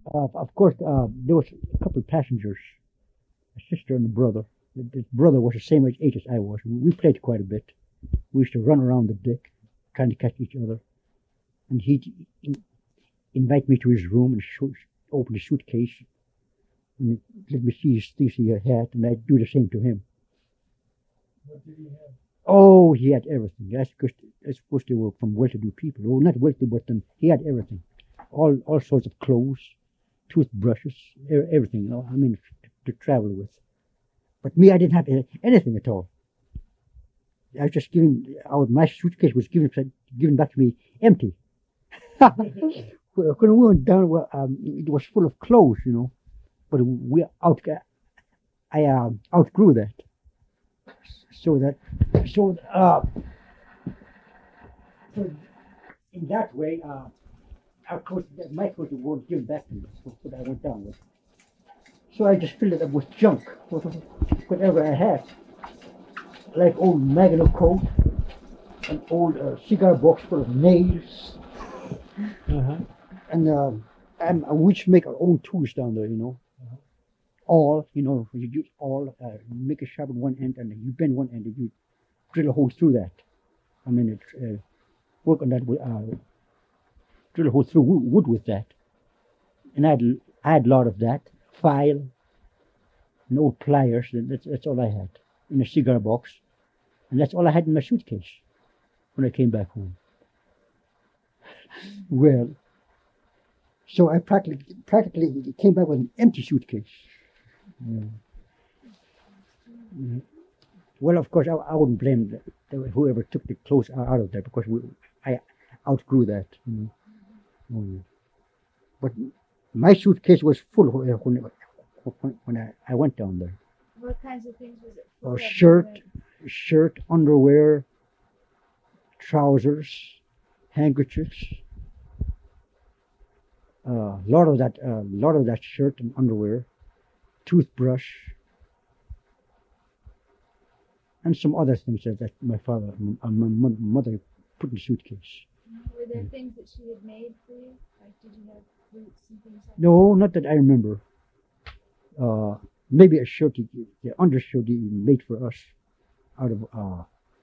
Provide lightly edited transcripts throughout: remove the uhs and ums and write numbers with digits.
Of course, there was a couple of passengers, a sister and a brother. The brother was the same age as I was. We played quite a bit. We used to run around the deck trying to catch each other. And he'd invite me to his room and open the suitcase and let me see his things he had, and I'd do the same to him. What did he have? Oh, he had everything. That's because they were from well-to-do people. Oh, not wealthy, but he had everything. All sorts of clothes, toothbrushes, everything. You know, I mean, to travel with. But me, I didn't have anything at all. I was just my suitcase was given back to me empty. When we went down, it was full of clothes, you know. But I outgrew that. So in that way, my clothes weren't given back to me. So what I went down with. So I just filled it up with junk, whatever I had, like old Maginot coat, an old cigar box full of nails, and we used to make our own tools down there, you know. You use make a sharp at one end, and you bend one end, and you drill a hole through that. I mean, work on that, drill a hole through wood with that. And I had a lot of that, file, and old pliers, that's all I had, in a cigar box. And that's all I had in my suitcase when I came back home. Well, so I practically came back with an empty suitcase. Yeah. Yeah. Well, of course, I wouldn't blame whoever took the clothes out of there, because I outgrew that. You know. Oh, yeah. But my suitcase was full when I went down there. What kinds of things was it full of? Shirt, underwear, trousers, handkerchiefs. A lot of that shirt and underwear, toothbrush, and some other things that my father and my mother put in the suitcase. Were there things that she had made for you? Like, did you have boots and things like that? No, not that I remember. Maybe a shirt, the undershirt he made for us out of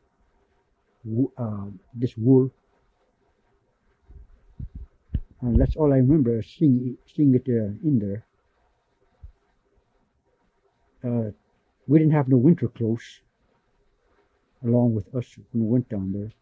this wool. And that's all I remember, seeing it in there. We didn't have no winter clothes along with us when we went down there.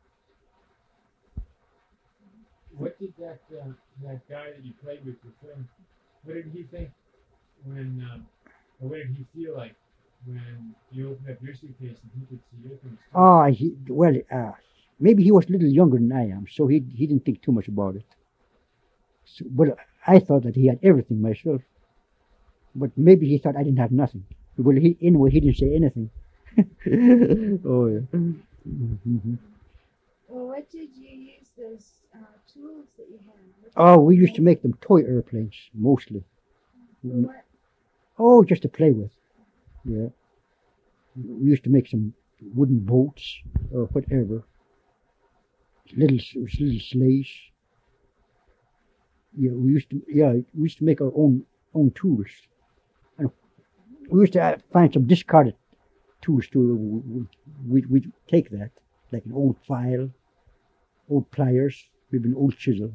What did that guy that you played with, your friend, what did he think when, or what did he feel like when you opened up your suitcase and he could see your things too? Maybe he was a little younger than I am, so he didn't think too much about it. So, but I thought that he had everything myself. But maybe he thought I didn't have nothing. Well, anyway, he didn't say anything. Oh, yeah. Mm-hmm. Well, what did you use those tools that you had? Oh, we used to make them toy airplanes, mostly. For what? Oh, just to play with. Yeah. We used to make some wooden boats or whatever. Little sleighs. Yeah, we used to make our own tools. And we used to find some discarded tools too. We'd take that, like an old file, old pliers, maybe an old chisel.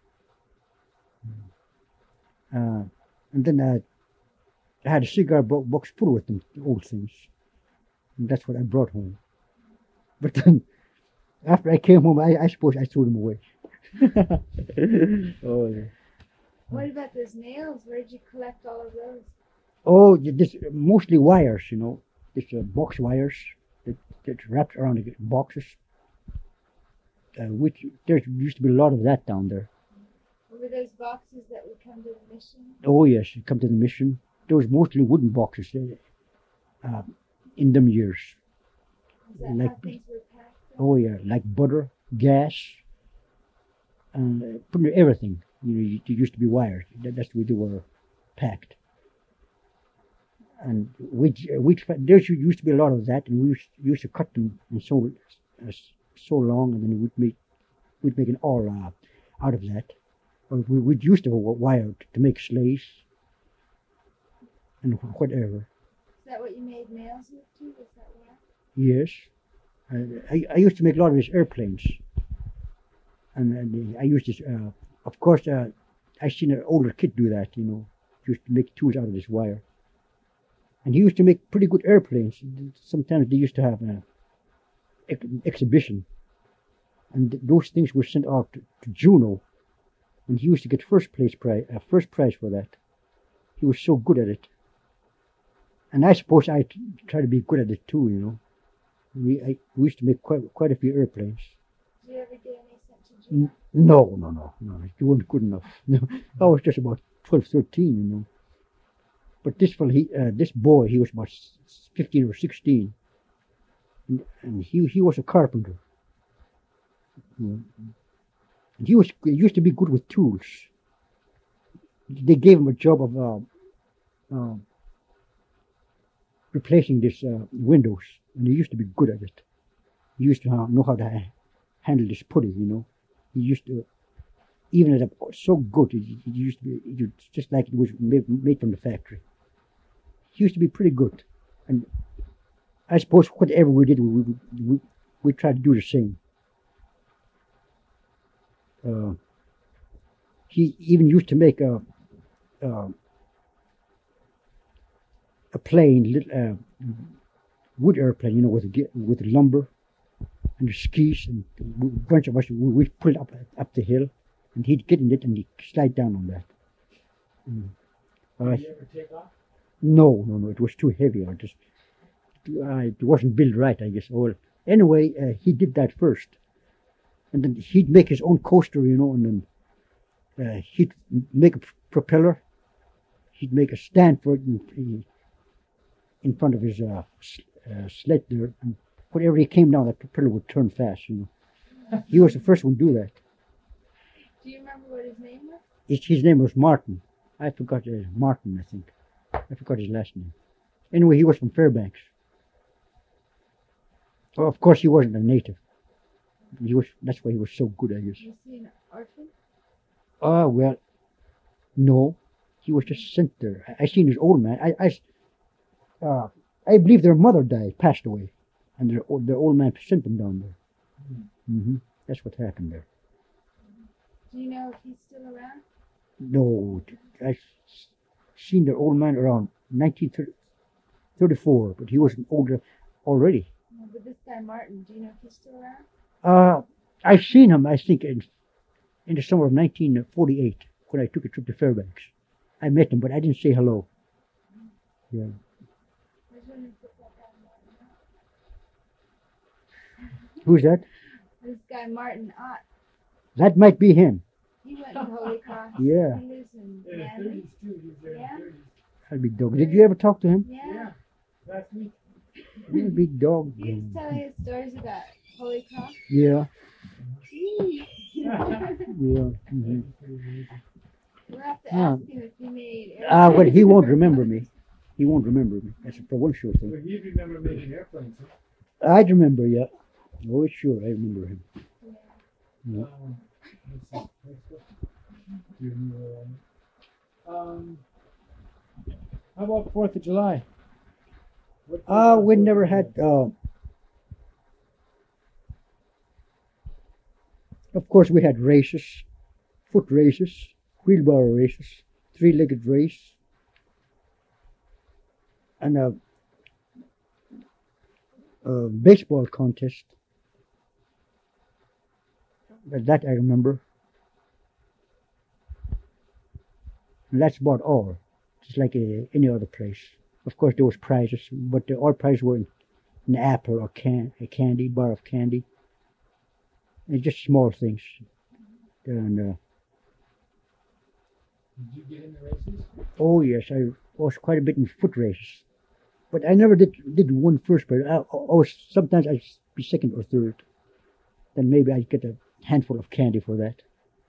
And then I had a cigar box full with them, old things. And that's what I brought home. But then, after I came home, I suppose I threw them away. Oh, yeah. What about those nails? Where did you collect all of those? Oh, this mostly wires, you know. This box wires that's wrapped around the boxes. Which there used to be a lot of that down there. Were those boxes that would come to the mission? Oh yes, come to the mission. There was mostly wooden boxes in them years. Is that how things were packed? Oh yeah, like butter, gas, and pretty much everything. You know, it used to be wires. That's the way they were packed. And there used to be a lot of that, and we used to cut them and so long, and then we'd make an awl out of that. We used to have a wire to make sleighs and whatever. Is that what you made nails with too? Was that why? Yes. I used to make a lot of these airplanes. And I used this, of course, I seen an older kid do that, He used to make tools out of this wire. And he used to make pretty good airplanes. Sometimes they used to have an exhibition. And those things were sent out to Juneau. And he used to get first prize for that. He was so good at it. And I suppose I try to be good at it too, We used to make quite a few airplanes. Did you ever get any sent to Juneau? No. It wasn't good enough. No, I was just about 12, 13, But this boy, he was about 15 or 16. And he was a carpenter. And he used to be good with tools. They gave him a job of replacing these windows, and he used to be good at it. He used to know how to handle this putty, He used to, even at so good, it used to be just like it was made from the factory. He used to be pretty good, and I suppose whatever we did, we tried to do the same. He even used to make a plane, wood airplane, with lumber and the skis, and a bunch of us, we pulled up the hill, and he'd get in it and he'd slide down on that. Did you ever take off? No, it was too heavy. It wasn't built right, I guess. Well, anyway, he did that first, and then he'd make his own coaster, and then he'd make a propeller. He'd make a stand for it in front of his sled there, and whenever he came down, that propeller would turn fast. He was the first one to do that. Do you remember what his name was? His name was Martin. I forgot Martin, I think. I forgot his last name. Anyway, he was from Fairbanks. Well, of course, he wasn't a native. That's why he was so good, I guess. Was he an orphan? Well, no. He was just sent there. I seen his old man. I believe their mother passed away, and their old man sent them down there. That's what happened there. Do you know if he's still around? No, I seen their old man around 1934, but he was older already. No, but this guy Martin, do you know if he's still around? I seen him, I think, in the summer of 1948, when I took a trip to Fairbanks. I met him, but I didn't say hello. Yeah. I was wondering if that guy Martin. Who's that? This guy Martin Ott. That might be him. He went to Holy Cross. Yeah. He lives in In his Manly. 30s too. He's there Yeah. in his 30s. That'd be dog. Did you ever talk to him? Yeah. Last week. That'd be dog. He was telling us stories about Holy Cross. Yeah. Gee. Yeah. Mm-hmm. We'll have to Ah. ask him if he made Well, he won't remember me. He won't remember me. That's for one sure thing. But you remember making airplanes, huh? I'd remember, yeah. Oh, sure, I remember him. Yeah. Let's see. How about 4th of July? We never had. Of course, we had races, foot races, wheelbarrow races, three-legged race, and a baseball contest. That I remember. And that's about all. Just like any other place. Of course, there was prizes, but all prizes were in an apple or a candy, bar of candy. And just small things. And Did you get in the races? oh yes, I was quite a bit in foot races, but I never did win first. But sometimes I'd be second or third. Then maybe I'd get a handful of candy for that.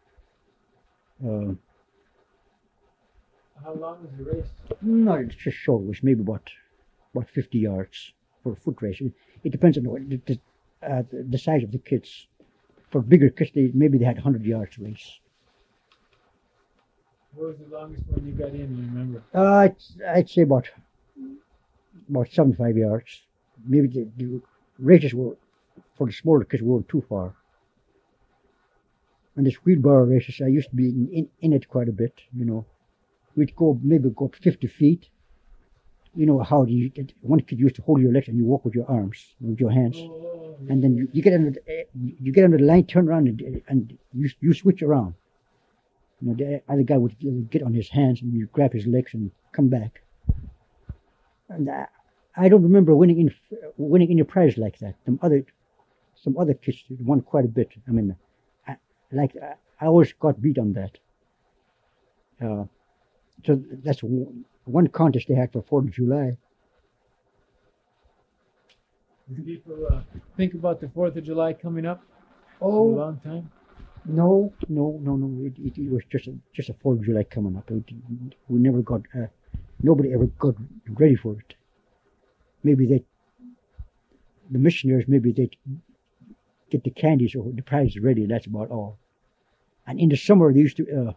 How long was the race? No, it's just short. It was maybe about 50 yards for a foot race. It depends on the size of the kids. For bigger kids, maybe they had 100 yards race. What was the longest one you got in? You remember? I'd say about 75 yards. Maybe the races were for the smaller kids weren't too far. And this wheelbarrow races, I used to be in it quite a bit. You know, we'd maybe go up 50 feet. You know how one kid used to hold your legs and you walk with your arms, with your hands, and then you get under the line, turn around, and you switch around. You know, the other guy would get on his hands and you grab his legs and come back. And I don't remember winning any prize like that. Some other kids won quite a bit. I mean, I always got beat on that. So that's one contest they had for 4th of July. Do people think about the 4th of July coming up? Oh, In a long time. no. It was just a 4th of July coming up. We never got. Nobody ever got ready for it. Maybe the missionaries, maybe they get the candies or the prizes ready. That's about all. And in the summer, there used to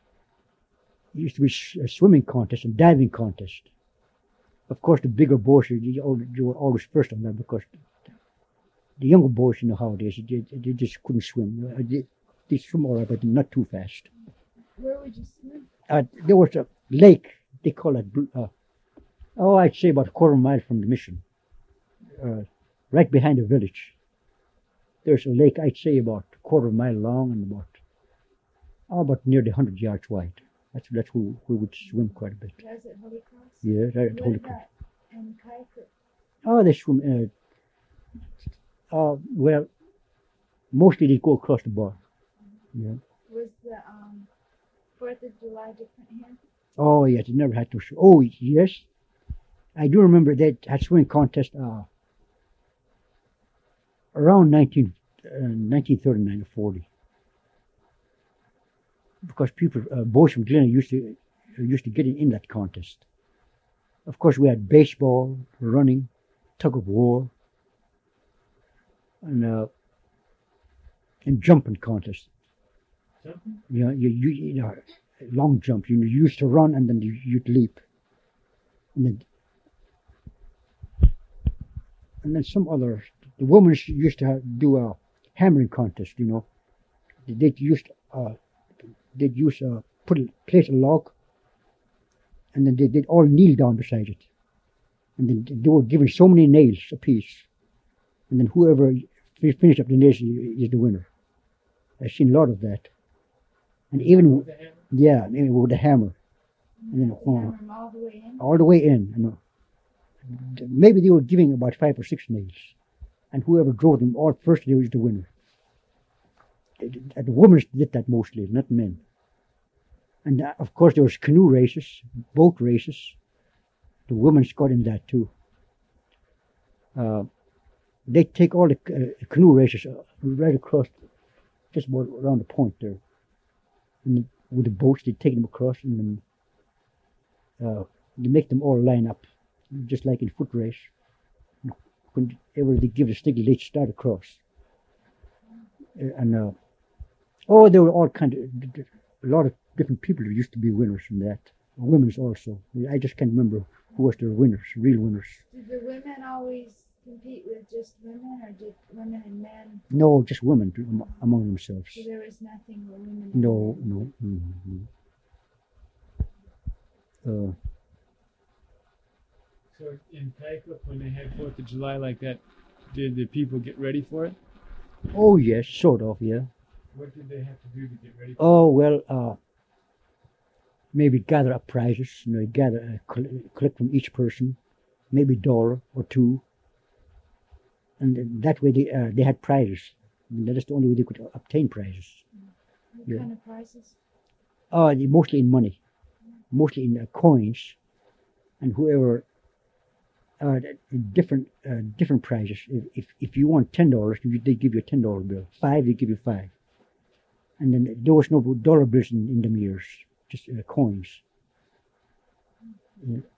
be a swimming contest and diving contest. Of course, the bigger boys, you were always first on that because the younger boys, you know how it is, they just couldn't swim. They swim all right, but not too fast. Where would you swim? There was a lake, they call it, I'd say about a quarter mile from the mission, right behind the village. There's a lake, I'd say about a quarter mile long and about nearly 100 yards wide. That's where we would swim quite a bit. That's at Holy Cross? Yeah, right at What Holy Cross. about in Kaifuk? Oh, they swim. Well, mostly they go across the bar. Yeah. Was the 4th of July different here? Oh, yes, they never had to. Oh, yes. I do remember they had swimming contest around 1939 or 40. Because people, boys from Glenna used to get in that contest. Of course, we had baseball, running, tug of war, and jumping contest. Jumping? You know, long jump. You used to run and then you'd leap, and then some other. The women used to do a hammering contest. You know, they'd place a log, and then they'd all kneel down beside it, and then they were given so many nails apiece, and then whoever finished up the nails is the winner. I've seen a lot of that, and even With the hammer? yeah, with the hammer, and then Hammer 'em all the way in? all the way in. You know, maybe they were giving about 5 or 6 nails, and whoever drove them all first, they was the winner. The women did that mostly, not men. And of course, there was canoe races, boat races. The women got in that too. They take all the canoe races right across, just about around the point there. And with the boats, they take them across, and then they make them all line up, just like in foot race. Whenever they give the signal, they start across. There were all kind of a lot of different people who used to be winners from that. Women's also. I just can't remember who was the winners, real winners. Did the women always compete with just women, or did women and men? No, just women among themselves. So there was nothing where women. And No, men. no. So in Kaifuk, when they had 4th of July like that, did the people get ready for it? Oh yes, sort of, yeah. What did they have to do to get ready for Oh well, maybe gather up prizes. You know, collect from each person, maybe $1 or $2, and then that way they had prizes. And that is the only way they could obtain prizes. What Yeah. kind of prizes? Mostly in money, mostly in coins, and whoever. Different prizes. If you want $10, they give you a $10 bill. 5, they give you 5. And then there was no dollar bills in them years, just coins. Yeah.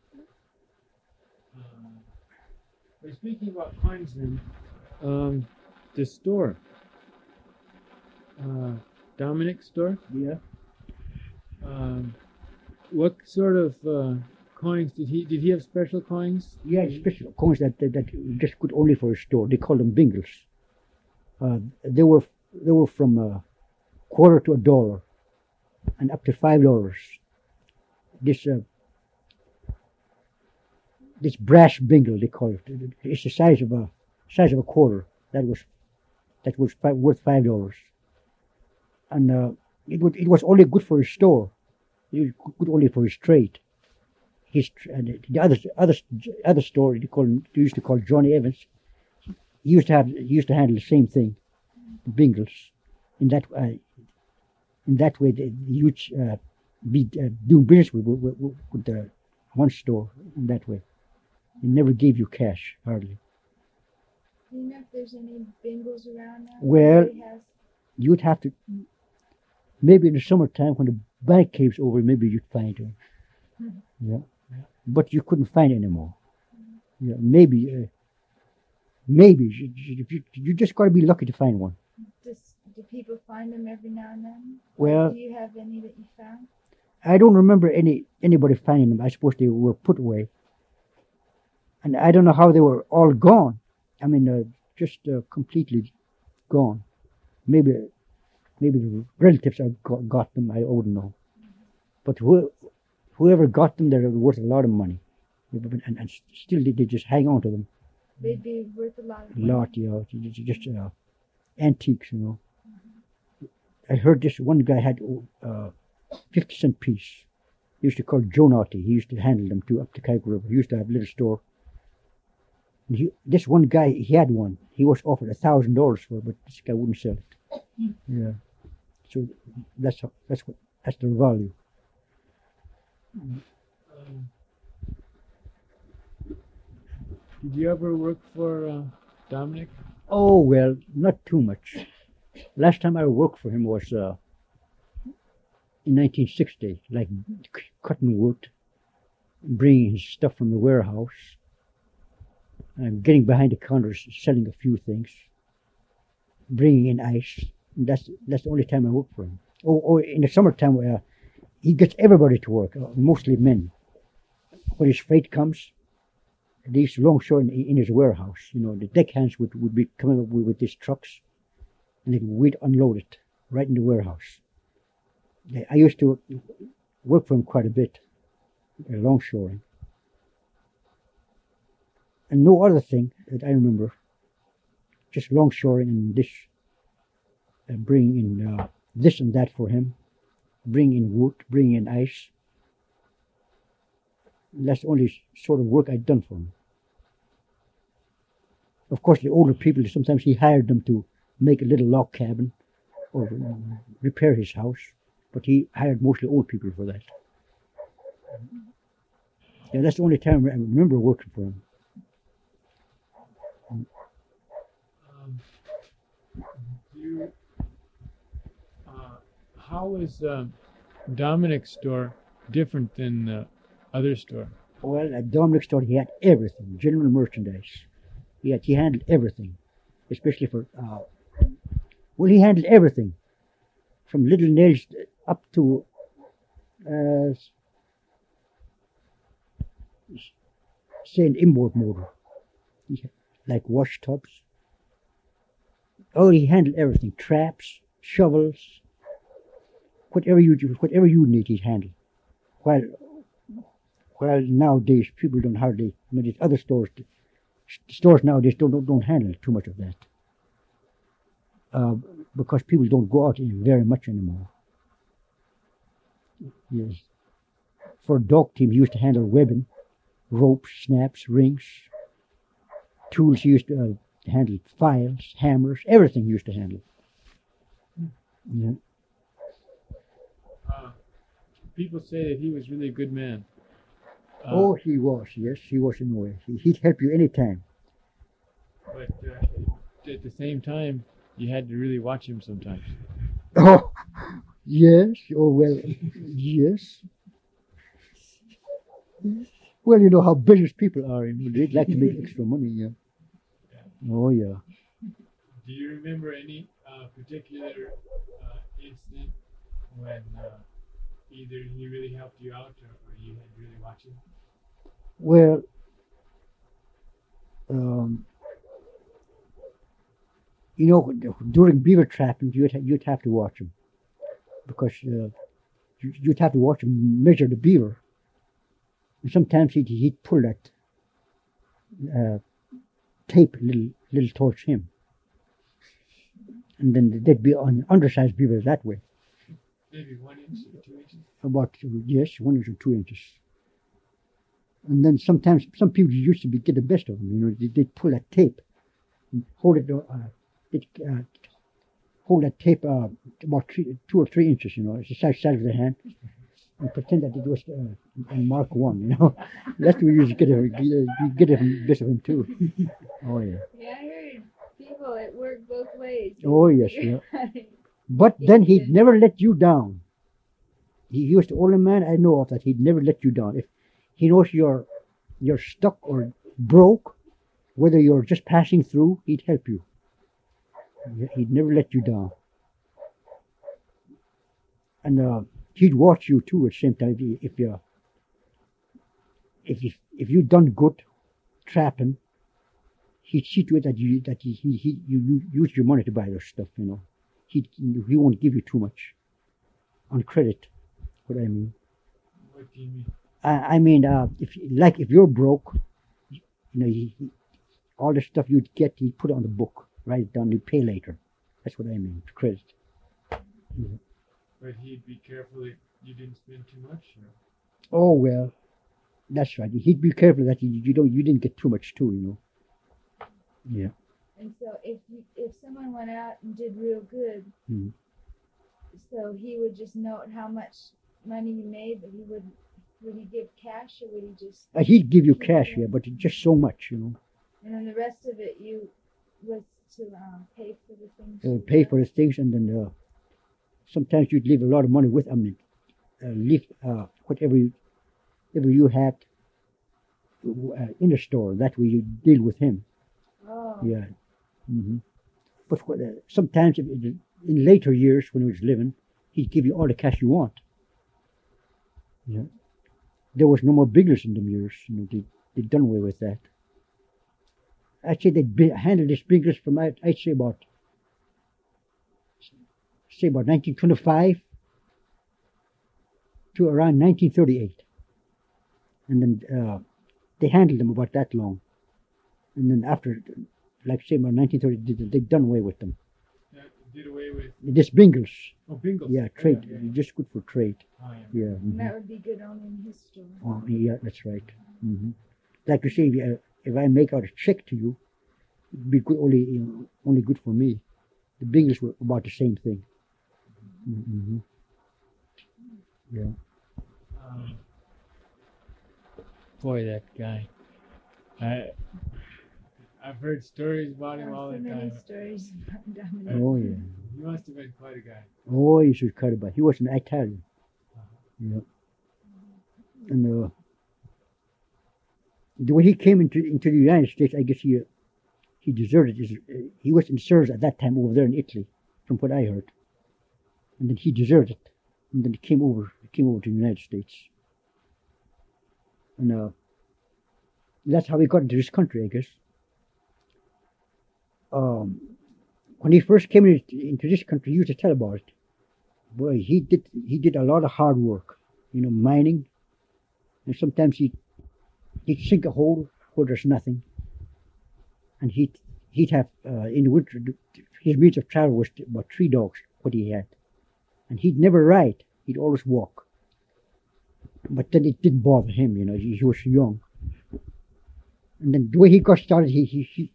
But speaking about coins, then, the store, Dominic's store. Yeah. What sort of coins did he have special coins? He had special coins that just good only for his store. They called them bingles. They were from a quarter to $1 and up to $5. This this brass bingle they call it. It's the size of a quarter. That was worth $5, and it was only good for his store. It was good only for his trade. And the other store they used to call Johnny Evans. He used to handle the same thing, the bingles. In that way, you would be doing business with the one store in that way. He never gave you cash hardly. Do you know if there's any bingles around now? Well, Everybody has. You'd have to maybe in the summertime when the bank caves over, maybe you'd find them. Yeah, but you couldn't find any more. Yeah, maybe you just got to be lucky to find one. Do people find them every now and then? Well, Do you have any that you found? I don't remember anybody finding them. I suppose they were put away, and I don't know how they were all gone. I mean, just completely gone. Maybe the relatives got them. I don't know, but whoever got them, they're worth a lot of money, and still they just hang on to them. They'd be worth a lot of A money. lot, yeah. Just antiques, you know. I heard this one guy had 50-cent piece. He used to call Joe Naughty. He used to handle them too up the Cayuga River. He used to have a little store. And this one guy, he had one. He was offered $1,000 for it, but this guy wouldn't sell it. Yeah. So that's their value. Did you ever work for Dominic? Oh well, not too much. Last time I worked for him was in 1960, like cutting wood, bringing his stuff from the warehouse, and getting behind the counters, selling a few things, bringing in ice. And that's the only time I worked for him. Oh, in the summertime, he gets everybody to work, mostly men. When his freight comes, these longshore in his warehouse, you know, the deckhands would be coming up with these trucks, and we'd unload it right in the warehouse. I used to work for him quite a bit, longshoring. And no other thing that I remember, just longshoring and this, bringing in this and that for him, bringing in wood, bringing in ice. That's the only sort of work I'd done for him. Of course, the older people, sometimes he hired them to make a little log cabin or repair his house, but he hired mostly old people for that. Yeah, that's the only time I remember working for him. How is Dominic's store different than the other store? Well, at Dominic's store, he had everything, general merchandise. He handled everything, especially for, he handled everything, from little nails up to, say, an inboard motor, like wash tubs. Oh, he handled everything, traps, shovels, whatever you need, he'd handle. While nowadays people don't hardly. I mean, there's other stores nowadays don't handle too much of that, because people don't go out very much anymore. Yes, for a dog team, he used to handle webbing, ropes, snaps, rings, tools. He used to handle files, hammers, everything he used to handle. Yeah. People say that he was really a good man. Oh, he was. Yes, he was in a way. He'd help you anytime. But at the same time, you had to really watch him sometimes. Oh, yes. Oh, well, yes. Well, you know how business people are. They'd like to make extra money, yeah. Oh, yeah. Do you remember any particular incident when either he really helped you out or you had really watched him? Well, you know, during beaver trapping, you'd have to watch him because you'd have to watch him measure the beaver. And sometimes he'd pull that tape little towards him, and then they'd be on undersized beavers that way. Maybe 1 inch or 2 inches? About, yes, 1 inch or 2 inches. And then sometimes some people used to get the best of them. You know, they'd pull that tape and hold it. Hold that tape about 2 or 3 inches. You know, it's the size of the hand, and pretend that it was a Mark 1. You know, that's what we used to get a best of him too. Oh yeah. Yeah, I heard people it worked both ways. Oh yes, yeah. But then he'd never let you down. He was the only man I know of that he'd never let you down. If he knows you're stuck or broke, whether you're just passing through, he'd help you. He'd never let you down. And he'd watch you too at the same time. If you'd done good trapping, he'd see to it that you use your money to buy those stuff. You know, he won't give you too much on credit. What I mean. What do you mean? I mean, if you're broke, you know, all the stuff you'd get, he'd put it on the book, write it down, you pay later. That's what I mean, credit. Yeah. But he'd be careful that you didn't spend too much. Or? Oh well, that's right. He'd be careful that you didn't get too much too, you know. Yeah. And so if someone went out and did real good, so he would just note how much money you made, but would he give cash or would he just? He'd give you cash, yeah, but just so much, you know. And then the rest of it was to pay for the things. Pay for the things, and then sometimes you'd leave a lot of money with. I mean, leave whatever you had in the store. That way you deal with him. Oh. Yeah. But sometimes in later years when he was living, he'd give you all the cash you want. Yeah. There was no more bigglers in them years. You know, they'd done away with that. I'd say they'd handled the bigglers from I'd say about 1925 to around 1938, and then they handled them about that long, and then after, like say about 1930, they'd done away with them. Did away with this bingles. Oh, bingles. Yeah, trade. Yeah. Just good for trade. Oh, yeah. Yeah. And that would be good only in his store. Oh, yeah, that's right. Like you say, if I make out a check to you, it'd be good only good for me. The bingles were about the same thing. Yeah. Boy, that guy. I've heard stories about him all the time. Many stories about Dominic. Oh yeah. He must have been quite a guy. Oh, he should cut about. He was an Italian. Yeah. And the way he came into the United States, I guess he deserted. He was in service at that time over there in Italy, from what I heard. And then he deserted, and then he came over to the United States. And that's how he got into this country, I guess. When he first came into this country, he used to tell about it. Boy, he did a lot of hard work, you know, mining, and sometimes he'd sink a hole where there's nothing, and he'd have in the winter his means of travel was about 3 dogs, what he had, and he'd never ride, he'd always walk. But then it didn't bother him, you know, he was young. And then the way he got started, he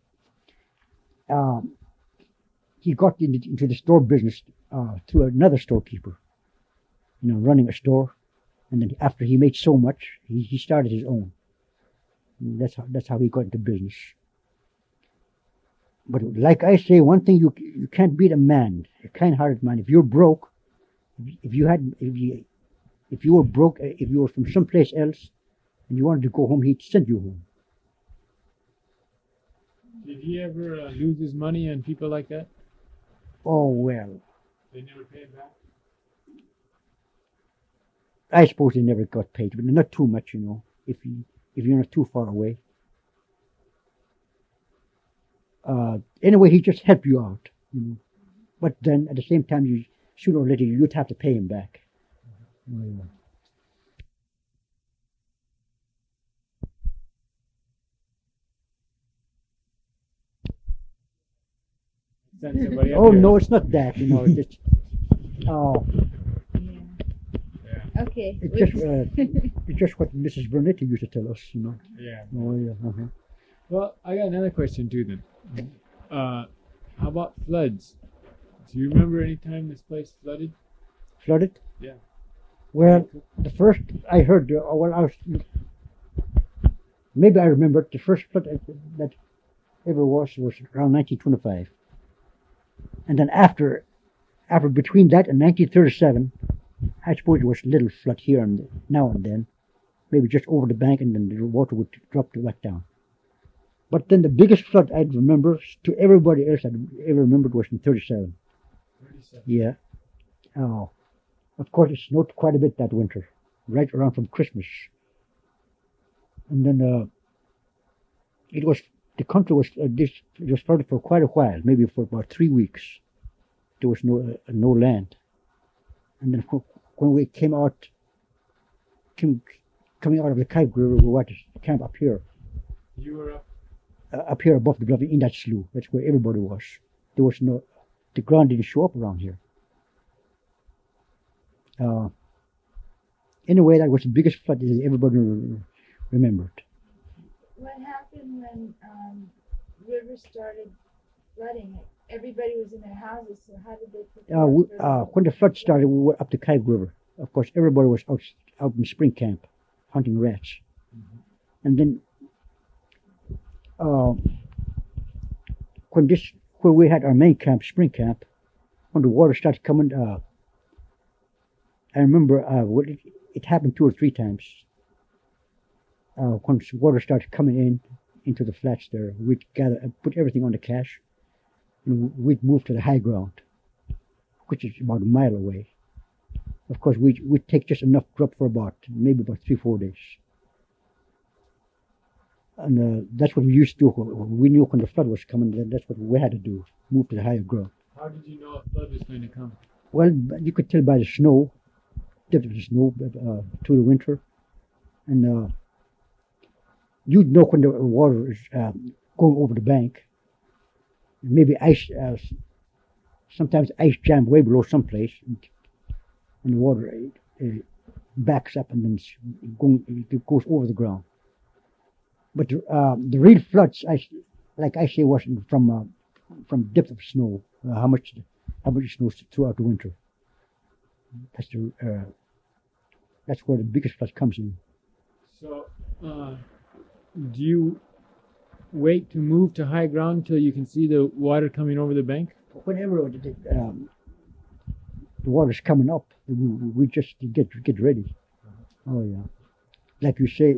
got into the store business through another storekeeper, you know, running a store. And then after he made so much, he started his own. And that's how he got into business. But like I say, one thing you can't beat a man, a kind-hearted man. If you're broke, if you were broke, if you were from someplace else, and you wanted to go home, he'd send you home. Did he ever lose his money on people like that? Oh well. They never paid back? I suppose they never got paid, but not too much, if you're not too far away. Anyway, he just helped you out. But then at the same time, you sooner or later you'd have to pay him back. Oh, yeah. Send somebody up Oh here. no, it's not that. It's oh, Yeah. Okay. it's just what Mrs. Bernetti used to tell us. Yeah. Oh yeah. Uh-huh. Well, I got another question too then. How about floods? Do you remember any time this place flooded? Flooded? Yeah. Well, the first I heard, maybe I remember the first flood that ever was around 1925. And then after between that and 1937, I suppose there was a little flood here and now and then, maybe just over the bank, and then the water would drop back down. But then the biggest flood I'd remember, to everybody else I'd ever remembered, was in 37. 37. Yeah. Oh, of course, it snowed quite a bit that winter, right around from Christmas. And then the country was it was flooded for quite a while, maybe for about 3 weeks. There was no land. And then when we coming out of the Kybe River, we went to camp up here. You were Up here above the bluff in that slough. That's where everybody was. The ground didn't show up around here. Anyway, that was the biggest flood that everybody remembered. What happened when river started flooding? Everybody was in their houses, so how did they prepare for When the flood started, we were up the Kybe River. Of course, everybody was out in spring camp, hunting rats. And then when we had our main camp, spring camp, when the water started coming, I remember it happened 2 or 3 times. When water started coming into the flats there, we'd gather and put everything on the cache, and we'd move to the high ground, which is about a mile away. Of course, we'd take just enough grub for maybe about 3-4 days. And that's what we used to do. We knew when the flood was coming, that's what we had to do, move to the higher ground. How did you know a flood was going to come? Well, you could tell by the snow, depth of the snow through the winter. And you'd know when the water is going over the bank. Maybe ice, sometimes ice jam way below someplace, and the water backs up and then it goes over the ground. But the real floods, like I say, wasn't from depth of snow. How much snow throughout the winter. That's where the biggest flood comes in. So, do you wait to move to high ground until you can see the water coming over the bank? Whenever the water's coming up, we just get ready. Oh yeah, like you say,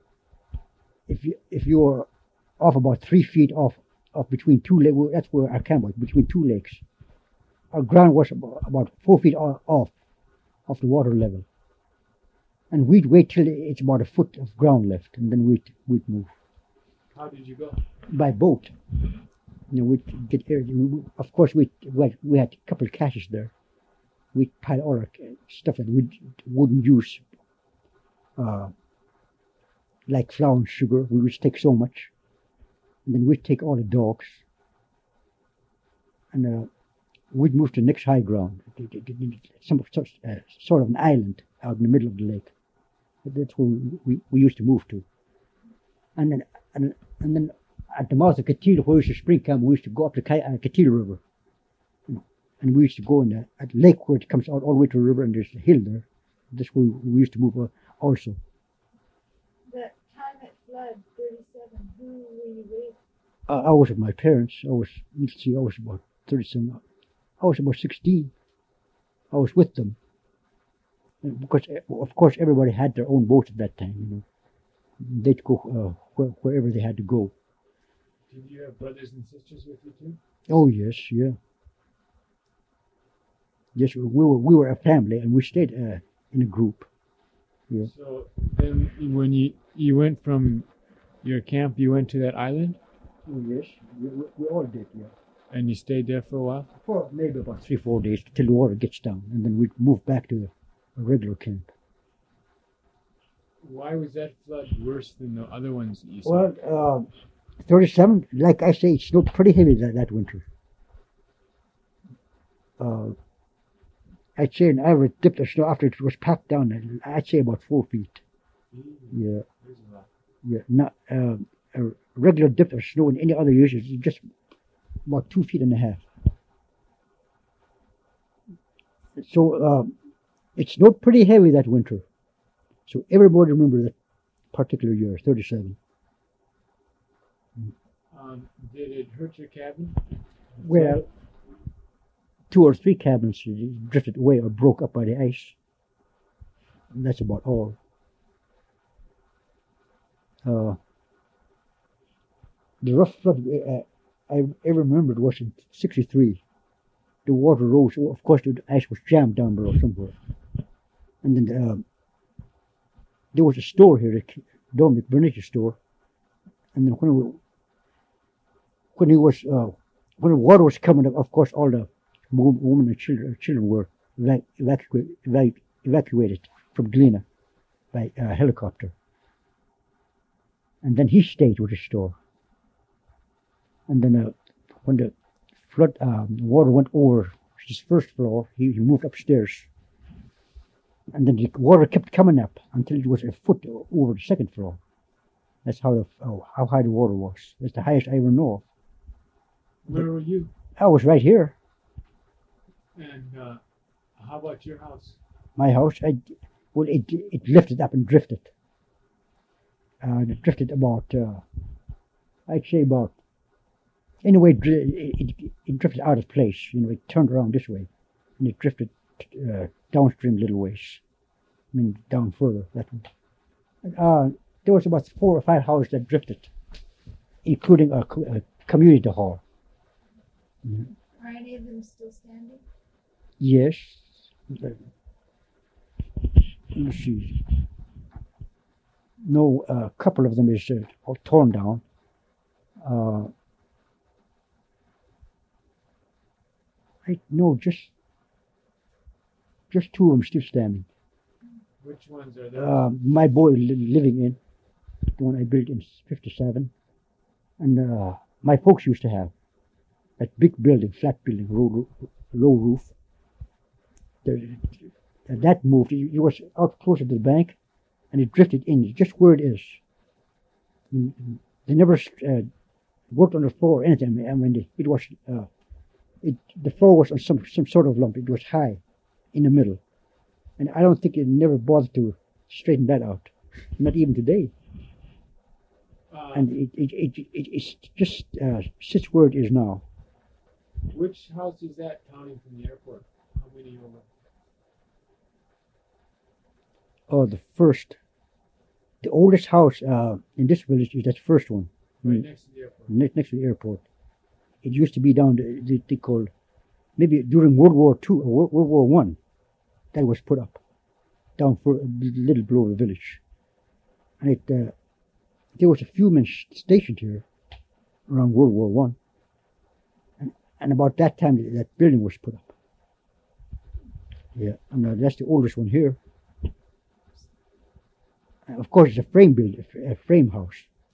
if you're off about 3 feet off between 2 lakes, that's where our camp was, between 2 lakes. Our ground was about 4 feet off the water level, and we'd wait till it's about a foot of ground left, and then we'd move. How did you go? By boat. We'd get there. Of course, we had a couple of caches there. We'd pile all our stuff that we wouldn't use, like flour and sugar. We would take so much, and then we'd take all the dogs, and we'd move to the next high ground, some sort of an island out in the middle of the lake. That's where we used to move to, and then at the mouth of Catilla, where we used to spring camp, we used to go up the Catilla River, and we used to go in at the lake where it comes out all the way to the river, and there's a hill there. That's where we used to move also. the time it flooded, 37? Who were you with? I was with my parents. I was about 37. I was about 16. I was with them. Because, of course, everybody had their own boat at that time, They'd go wherever they had to go. Did you have brothers and sisters with you too? Oh, yes, yeah. Yes, we were a family, and we stayed in a group. Yeah. So then, when you went from your camp, you went to that island, Oh, yes, we all did, yeah. and you stayed there for a while. For maybe about 3-4 days till the water gets down, and then we'd move back to a regular camp. Why was that flood worse than the other ones that you saw? Well, 37, like I say, it snowed pretty heavy that winter. I'd say an average dip of snow after it was packed down, I'd say about 4 feet. Yeah, There's a lot. yeah. Not a regular dip of snow in any other years is just about 2.5 feet. So it snowed pretty heavy that winter. So everybody remember that particular year, 37. Did it hurt your cabin? Well, 2 or 3 cabins drifted away or broke up by the ice. And that's about all. The rough flood I ever remembered was in 63. The water rose. Of course, the ice was jammed down below somewhere. And then there was a store here, the Dominic Furniture store. And then when the water was coming up, of course, all the women and children were evacuated from Galena by helicopter. And then he stayed with the store. And then when the flood water went over his first floor, he moved upstairs. And then the water kept coming up until it was a foot over the second floor. That's how high the water was. That's the highest I ever know of. Where were you? I was right here. And how about your house? My house, it lifted up and drifted. It drifted about, I'd say about, anyway, it drifted out of place. You know, it turned around this way, and it drifted downstream little ways. I mean, down further that way. There was about 4 or 5 houses that drifted, including a community hall. Are any of them still standing? Yes. Let me see. No, a couple of them is all torn down. No, just 2 of them still standing. Which ones are those? My boy living in, the one I built in 57, and my folks used to have that big building, flat building, low roof. That moved. It was out closer to the bank, and it drifted in just where it is. They never worked on the floor or anything. I mean, it was the floor was on some sort of lump. It was high in the middle, and I don't think it never bothered to straighten that out, not even today. And it just sits where it is now. Which house is that counting from the airport? How many over? Oh, the oldest house in this village is that first one. Right next to the airport. Next to the airport. It used to be down, they called, maybe during World War II or World War I, that was put up, down for a little below the village. And there was a few men stationed here around World War I. And about that time, that building was put up. Yeah, and that's the oldest one here. Of course, it's a frame building, a frame house.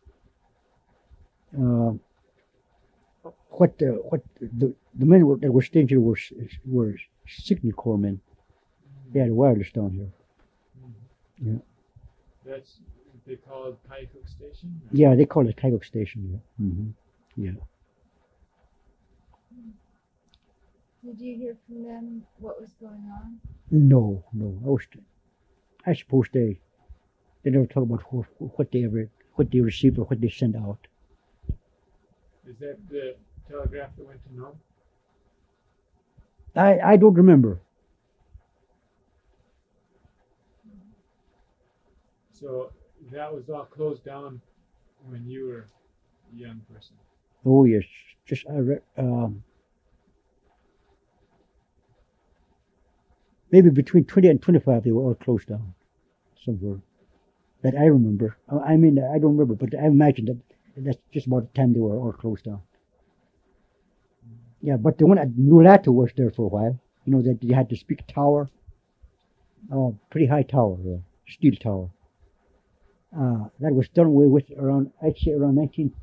What the men that were staying here were Signal Corps men. They had wireless down here. Yeah. That's they call it Kaikook Station. Yeah, they call it Kaikook Station. Yeah. Yeah. Did you hear from them what was going on? No. I suppose they never talk about what they received or what they sent out. Is that the telegraph that went to Nome? I don't remember. So that was all closed down when you were a young person. Oh yes, just maybe between 20 and 25 they were all closed down. somewhere that I remember. I mean, I don't remember, but I imagine that that's just about the time they were all closed down. Yeah, but the one at Nulato was there for a while. You know, that you had this big tower. Oh, pretty high tower, steel tower. That was done away with around, I'd say around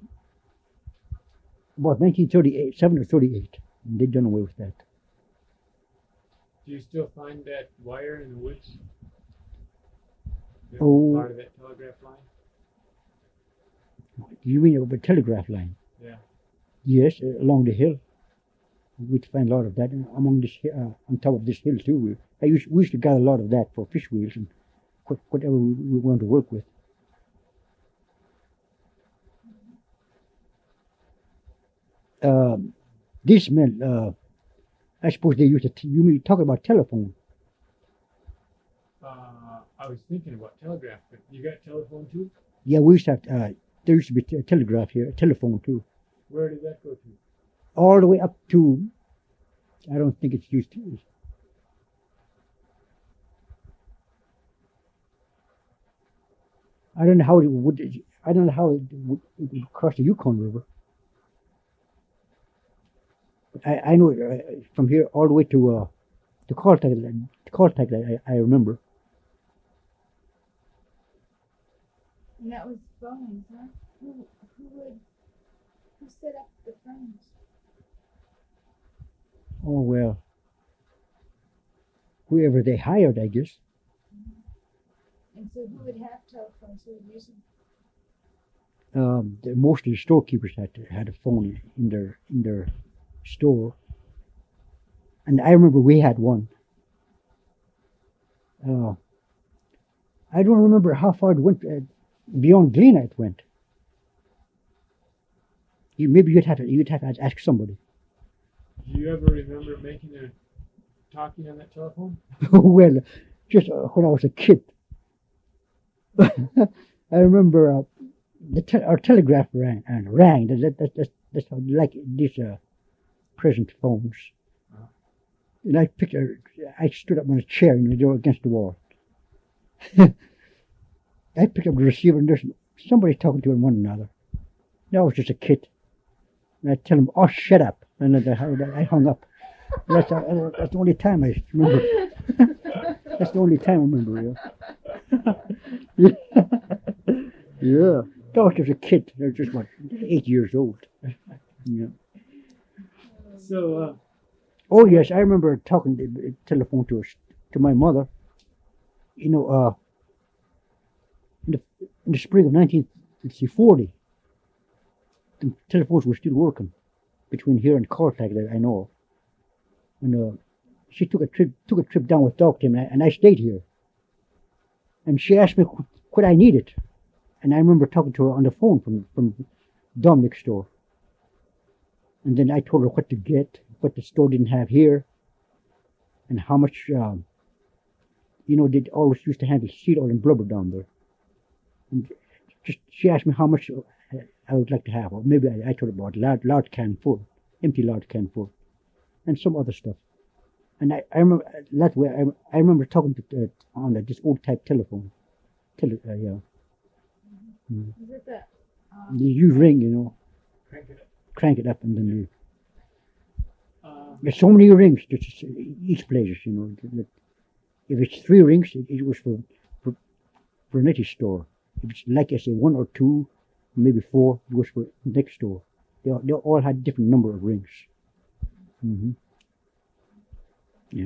about 1938, 7 or 38. And they'd done away with that. Do you still find that wire in the woods? Oh. Part of that telegraph line? You mean of a telegraph line? Yeah. Yes, along the hill. We'd find a lot of that among this, on top of this hill too. We used to gather a lot of that for fish wheels and whatever we want to work with. This meant, I suppose they used to, you mean talk about telephone? I was thinking about telegraph, but you got telephone too? Yeah, we used to have, there used to be a telegraph here, a telephone too. Where did that go to? All the way up to, I don't think it's used to. I don't know how it would cross the Yukon River. I know from here all the way to Caltech, I remember. And that was phones, huh? Who set up the phones? Oh well, whoever they hired, I guess. And so who would have telephones? Who would use them? Most of the storekeepers had a phone in their store, and I remember we had one. I don't remember how far it went. Beyond Galena it went. Maybe you'd have to ask somebody. Do you ever remember talking on that telephone? Well, just when I was a kid. I remember our telegraph rang. That's how, like these present phones. And I stood up on a chair and they were against the wall. I picked up the receiver and there's somebody talking to one another. I was just a kid. And I tell them, "Oh, shut up!" And I hung up. That's the only time I remember. That's the only time I remember. Yeah. Yeah. I was just a kid. I was just 8 years old. Yeah. So. Oh yes, I remember talking telephone to my mother. You know, in the spring of 1940, the telephones were still working between here and Caltech that I know of. And she took a trip down with Doc Tim, and I stayed here. And she asked me what I needed, and I remember talking to her on the phone from Dominic's store. And then I told her what to get, what the store didn't have here, and how much. They always used to handle seed oil and blubber down there. And she asked me how much I would like to have, or maybe I told her about large can full, empty large can full, and some other stuff. And I remember that way. I remember talking to on this old type telephone. Yeah. Is it the? You ring, crank it up, and then there's so many rings. Just each place, If it's 3 rings, it was for Nettie store. If it's like I say 1 or 2, maybe 4, it was for next store. They all had different number of rings. Mm-hmm. Yeah.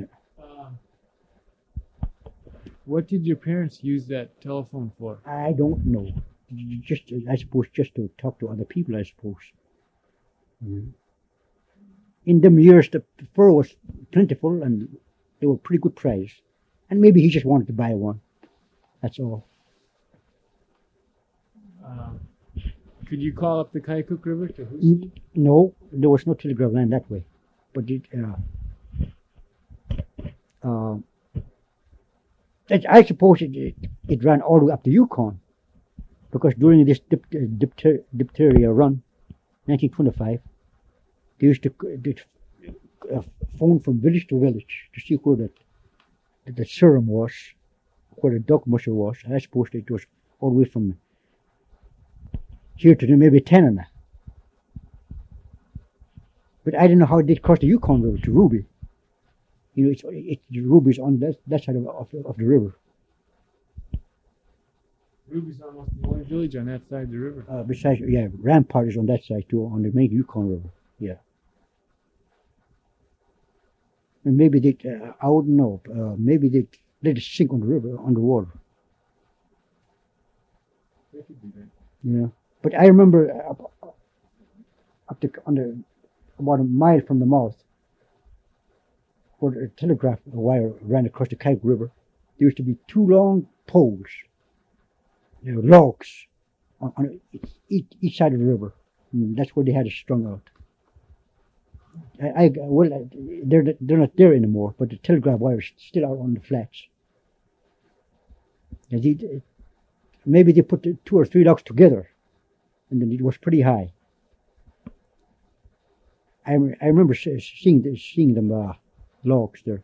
What did your parents use that telephone for? I don't know. I suppose just to talk to other people, I suppose. Mm-hmm. In them years, the fur was plentiful and they were pretty good price. And maybe he just wanted to buy one. That's all. Could you call up the Kayakuk River to Hoosie? No, there was no telegraph line that way. But I suppose it ran all the way up the Yukon. Because during this diphtheria run, 1925, they used to phone from village to village to see where the serum was, where the duck musher was. I suppose it was all the way from here to maybe Tanana. But I don't know how it did cross the Yukon River to Ruby. You know, Ruby's on that side of the river. Ruby's almost the only village on that side of the river. Besides, yeah, Rampart is on that side too, on the main Yukon River. Yeah. And maybe they, I wouldn't know. Maybe they let it sink on the river, underwater. That could be that. Yeah. But I remember about a mile from the mouth, where the telegraph wire ran across the Kyke River, there used to be two long poles, logs, on each side of the river. And that's where they had it strung out. They're not there anymore, but the telegraph wire is still out on the flats. And maybe they put the 2 or 3 logs together, and then it was pretty high. I remember seeing them logs there.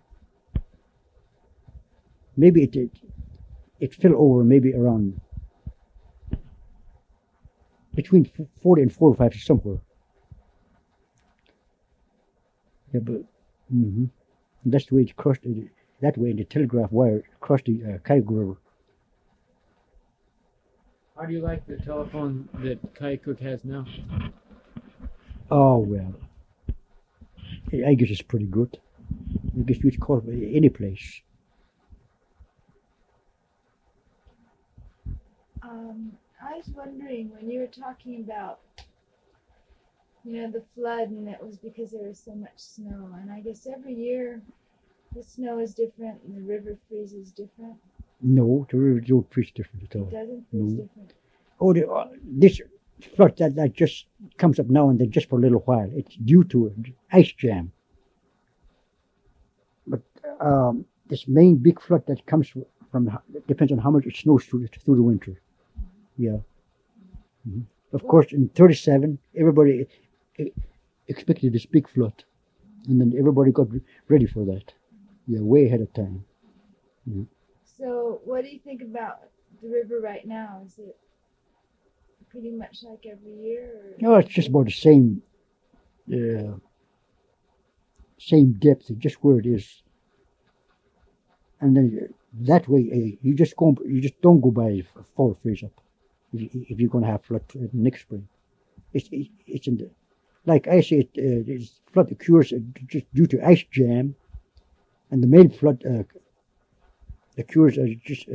Maybe it fell over maybe around between 40 and 45 somewhere. Yeah, but that's the way it crossed. That way the telegraph wire crossed the Kyke River. How do you like the telephone that Kyke has now? Oh well, I guess it's pretty good. I guess you'd call it any place. I was wondering when you were talking about, the flood, and it was because there was so much snow. And I guess every year the snow is different and the river freezes different. No, the river don't freeze different at all. It doesn't freeze different. Oh, this flood that just comes up now and then just for a little while. It's due to an ice jam. But this main big flood that comes from depends on how much it snows through the winter. Yeah. Mm-hmm. Of course, in '37, everybody expected this big flood, and then everybody got ready for that. Yeah, way ahead of time. Mm-hmm. So, what do you think about the river right now? Is it pretty much like every year? Or? No, it's just about the same depth, just where it is. And then that way, you just don't go by fall freeze up if you're going to have flood next spring. It's in the, like I say, it's flood occurs just due to ice jam, and the main flood occurs just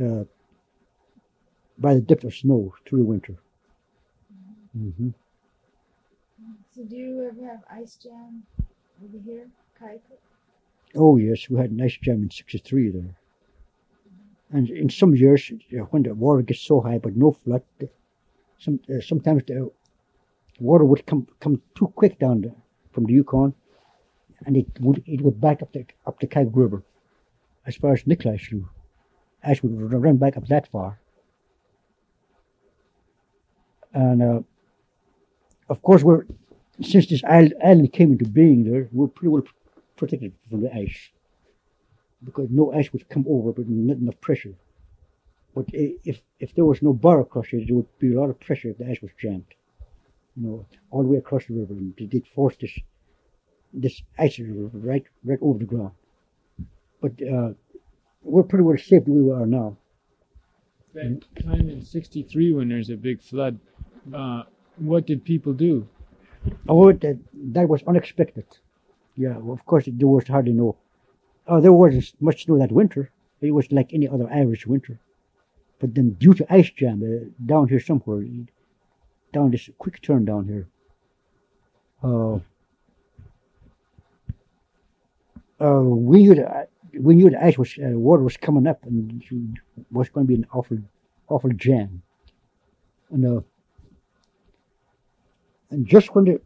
by the depth of snow through the winter. Mm-hmm. So do you ever have ice jam over here, Kyke? Oh yes, we had an ice jam in '63 there. And in some years, when the water gets so high but no flood, sometimes the water would come too quick down from the Yukon, and it would back up the Kyke River as far as Nikolai Slough. Ice would run back up that far. And of course, since this island came into being there, we're pretty well protected from the ice, because no ice would come over, but not enough pressure. But if there was no bar across it, there would be a lot of pressure if the ice was jammed, all the way across the river, and they'd force this ice right over the ground. But we're pretty well safe the way we are now. That time in '63 when there's a big flood, what did people do? Oh, that was unexpected. Yeah, well, of course there was hardly no. Oh, there wasn't much snow that winter. It was like any other Irish winter. But then, due to ice jam down here somewhere, down this quick turn down here, we knew the ice water was coming up, and it was going to be an awful jam. And just when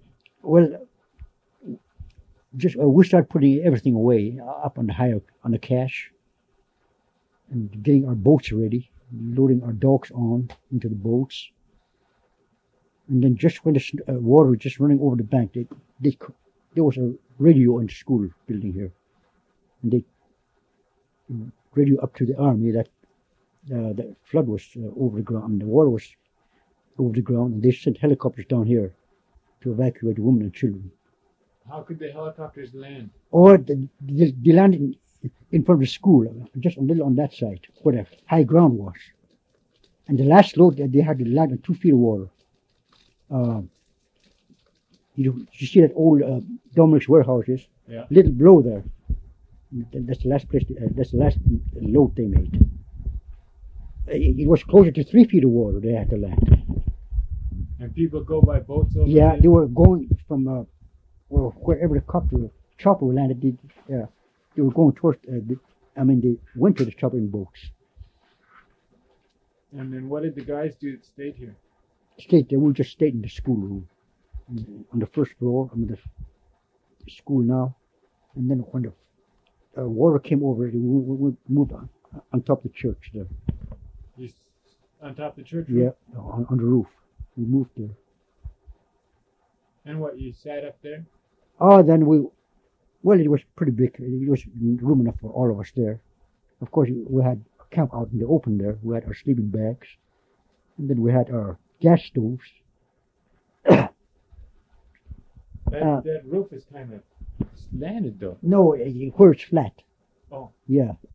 we started putting everything away up on the cache, and getting our boats ready, loading our dogs on into the boats. And then just when the water was just running over the bank, there was a radio in the school building here, and they radio up to the army that the flood was over the ground, and the water was over the ground, and they sent helicopters down here to evacuate women and children. How could the helicopters land? Or they landed in front of the school, just a little on that side, where the high ground was. And the last load, they had to land on 2 feet of water. You see that old Dominic's warehouses? Yeah. Little below there. That's the last place. That's the last load they made. It was closer to 3 feet of water they had to land. And people go by boats over Yeah, there? they were going from wherever the chopper landed. They were going towards. They went to the chopper in boats. And then what did the guys do that stayed here? We just stayed in the schoolroom on the first floor. The school now, and then when the water came over, we moved on top of the church there. On top of the church Yeah, roof? on the roof. We moved there. And what, you sat up there? Then it was pretty big. It was room enough for all of us there. Of course, we had a camp out in the open there. We had our sleeping bags. And then we had our gas stoves. That roof is kind of slanted though. No, where it's flat. Oh. Yeah,